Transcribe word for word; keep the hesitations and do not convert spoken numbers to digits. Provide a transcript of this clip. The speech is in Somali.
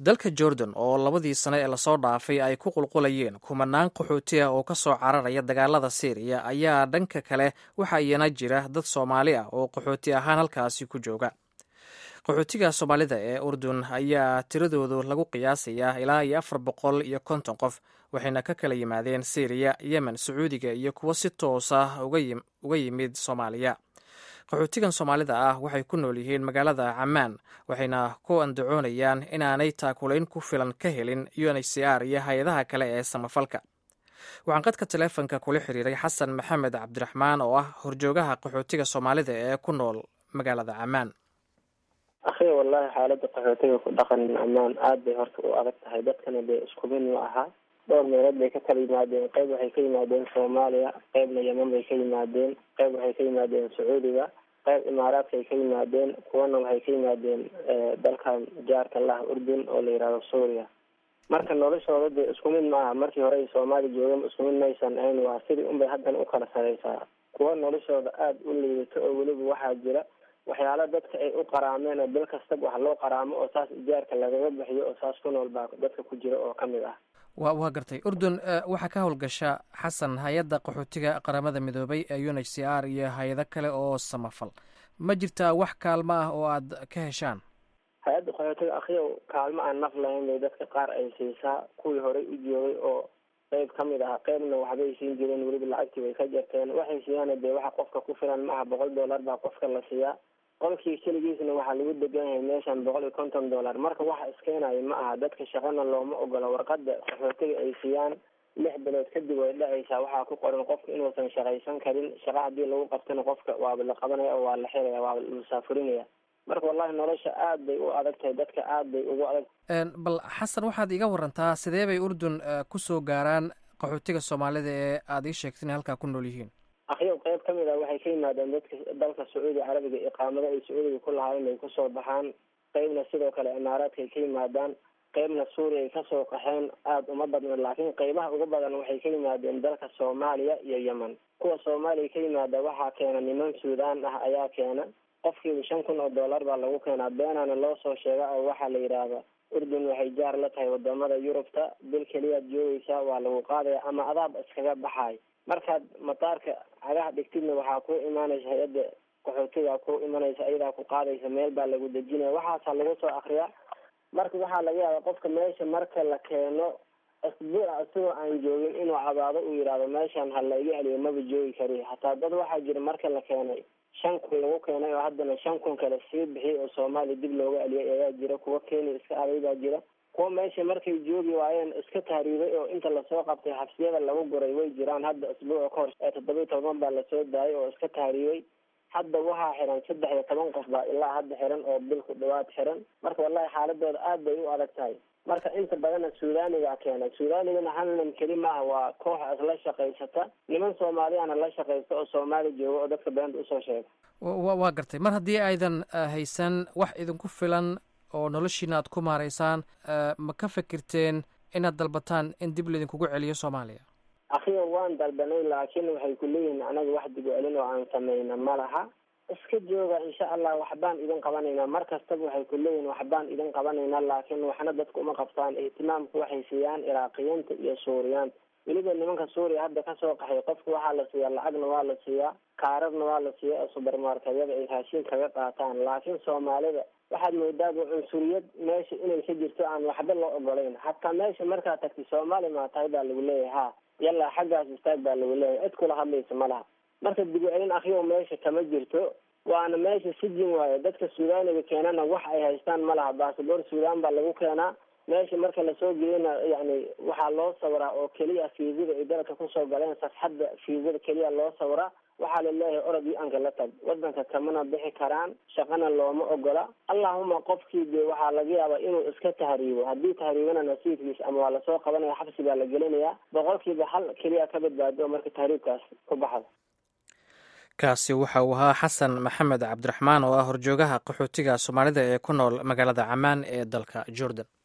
dalka Jordan oo labadii sano ee lasoo dhaafay ay ku qulqulayeen kumanaan qaxooti ah oo ka soo cararaya dagaalada Syria ayaa dhanka kale waxa iyana jira dad Soomaali ah oo qaxooti ahaan halkaasi ku jooga. qaxootiga Soomaalida ee Urdun ayaa tiradoodu lagu qiyaasayaa ilaa iyo afar boqol iyo konton qof, waxayna ka kala yimaadeen Syria, Yemen, Sacuudiga iyo kuwo si toos ah uga yimid Soomaaliya. qaxootigan Soomaalida ah waxay ku nool yihiin magaalada Ammaan, waxayna ku andacoonayaan inaanay taakulayn ku filan ka helin U N H C R iyo hay-adaha kale ee samafalka. waxaan qadka taleefanka kula xiriiray Xasan Maxamed Cabdiraxmaan oo ah horjoogaha qaxootiga Soomaalida ee ku nool magaalada Ammaan. akhi wallahi xaaladda qaxootiga ku dhaqan Ammaan aad bay horta u adag tahay. dadkana bay isku mid ma aha, dhowr meelood bay ka kala yimaadeen. qayb waxay ka yimaadeen Soomaaliya, qaybna Yemen bay ka yimaadeen, qayb waxay ka yimaadeen Sacuudiga, qayb Imaaraadka ay ka yimaadeen, kuwana waxay ka yimaadeen dalkan jaarka lah Urdun oo la yidhaahdo Suuriya. marka noloshooda dee isku mid ma aha. markii hore ay Soomaali joogeen isku mid maysan ahayn, waa sidii unbay haddana u kala saraysaa. kuwa noloshooda aada u liidato oo weliba waxaa jira waxyaala dadka ay u qaraameen oo bil kastaba wax loo qaraamo oo saas ijaarka lagaga bixiyo oo saas ku nool baa dadka ku jira oo kamid ah. wa waa gartay. Urdun waxaa ka howlgasha Xasan hay-adda qaxootiga qaramada midoobay ee U N H C R iyo hay-ado kale oo samafal. ma jirtaa wax kaalmo ah oo aad ka heshaan? hay-adda qaxootiga akhiyow kaalmo aan naf lahayn bay dadka qaar ay siisaa. kuwii horey u joogay oo qayb kamid ah, qaybna waxbay siin jireen, weliba lacagtii bay ka jarteen. waxay siiyaan dee waxa qofka ku filan maaha. boqol dollar baa qofka la siiyaa, qolkii keligiisna waxaa lagu degan yahay meeshan boqol iyo konton dollar. marka waxa iskeenayo ma aha. dadka shaqana looma ogola. warqada qaxootiga ay siiyaan lix bilood kadib way dhacaysaa. waxaa ku qoran qofka inuusan shaqaysan karin. shaqa haddii lagu qabtana qofka waaba la qabanaya oo waa la xiraya, waa la musaafurinaya. marka wallahi nolosha aad bay u adag tahay. dadka aad bay ugu adag. bal Xasan, waxaad iga warantaa sidee bay Urdun kusoo gaaraan qaxootiga Soomaalida ee aad ii sheegtay inay halkaa ku nool yihiin? akhiyow qayb kamid ah waxay ka yimaadeen dadka dalka Sacuudi Carabiga, iqaamada ay Sacuudiga ku lahaayeen ay kusoo baxaan. qaybna sidoo kale Imaaraadka ay ka yimaadaan, qaybna Suuriya ay kasoo qaxeen. aada uma badna, laakiin qaybaha ugu badan waxay ka yimaadeen dalka Soomaaliya iyo Yemen. kuwa Soomaaliya ka yimaada waxaa keena niman Suudaan ah ayaa keena. qofkiiba shan kun oo dollar baa lagu keenaa. beenaana loo soo sheega oo waxaa la yidhaahda Urdun waxay jaar la tahay wadamada Yurubta, bil keliyaad joogaysaa waa lagu qaadaya ama adaab iskaga baxay. markaad mataarka cagaha dhigtidna waxaa ku imaanaysa hay-adda qaxootiga ku imanaysa, ayadaa ku qaadaysa, meel baa lagu dejinaya. waxaasaa lagu soo akriyaa. marka waxaa laga yaaba qofka meesha marka la keeno asbuuca isagoo aan joogin inuu cabaado uu yidhaahdo meeshan ha la iga celiyo, maba joogi kari. hataa dad waxaa jira marka la keenay shan kun lagu keenay oo haddana shan kun kale sii bixiyay oo Soomaaliya dib looga celiyay ayaa jira. kuwa Kenya iska aday baa jira. kuwa meesha markay joogi waayeen iska tahriibay oo inta lasoo qabtay xabsiyada lagu guray way jiraan. hadda isbuuca ka hor ee toddoba iyo toban baa lasoo daayay oo iska tahriibay. hadda waxaa xiran saddex iyo toban qof baa ilaa hadda xiran oo bil ku dhawaad xiran. marka wallahi xaaladooda aad bay u adag tahay. marka inta badana Suudaaniga keena. Suudaanigana halnan keli maaha, waa koox isla shaqaysata. niman Soomaaliyana la shaqaysta oo Soomaali jooga oo dadka beenta usoo sheega. wa waa gartay. mar haddii aydan haysan wax idinku filan oo noloshiina aad ku maaraysaan, ma ka fikirteen inaad dalbataan in dib laydinkugu celiyo Soomaaliya? akhiyo waan dalbanay, laakiin waxay ku leeyihiin anaga wax dib u celin oo aan samayna ma laha. iska jooga insha allah waxbaan idin qabanaynaa. mar kastaba waxay ku leeyihiin waxbaan idin qabanaynaa, laakiin waxna dadka uma qabtaan. ihtimaamku waxay siiyaan iraaqiyiinta iyo suuriyaanta. weliba nimanka Suuriya hadda kasoo qaxay qofka waxaa la siiyaa lacagna waa la siiyaa, kaararna waa la siiyaa, subarmarketyada ay raashin kaga qaataan. laakiin Soomaalida waxaad moodaaba cunsuriyad meesha inay ka jirto aan waxba loo ogolayn. hataa meesha markaad tagtay Soomaali maa tahay baa lagu leeyahay, ha yalla xaggaas istaag baa lagu leeyahay. cid kula hadlaysa ma laha. marka dib u celin akhiyo meesha kama jirto. waana meesha sijin waayo. dadka Suudaaniga keenana wax ay haystaan ma laha. basaboor Suudaan baa lagu keenaa. meesha marka lasoo geliyana yani waxaa loo sawiraa oo keliya fiisada ay dalka kusoo galeen. safxadda fiisada keliya loo sawiraa. waxaa la leeyahay orod i-anka la tag. wadanka kamana bixi karaan, shaqana looma ogola. allahuma qofkii dee waxaa laga yaabaa inuu iska tahriibo. haddii tahriibana nasiibkiis ama waa lasoo qabanaya, xabsi baa la gelinayaa. boqolkiiba hal keliya ka badbaado marka tahriibkaas ku baxdo. kaasi waxa uu ahaa Xasan Maxamed Cabdiraxmaan oo ah horjoogaha qaxootiga Soomaalida ee ku nool magaalada Ammaan ee dalka Jordan.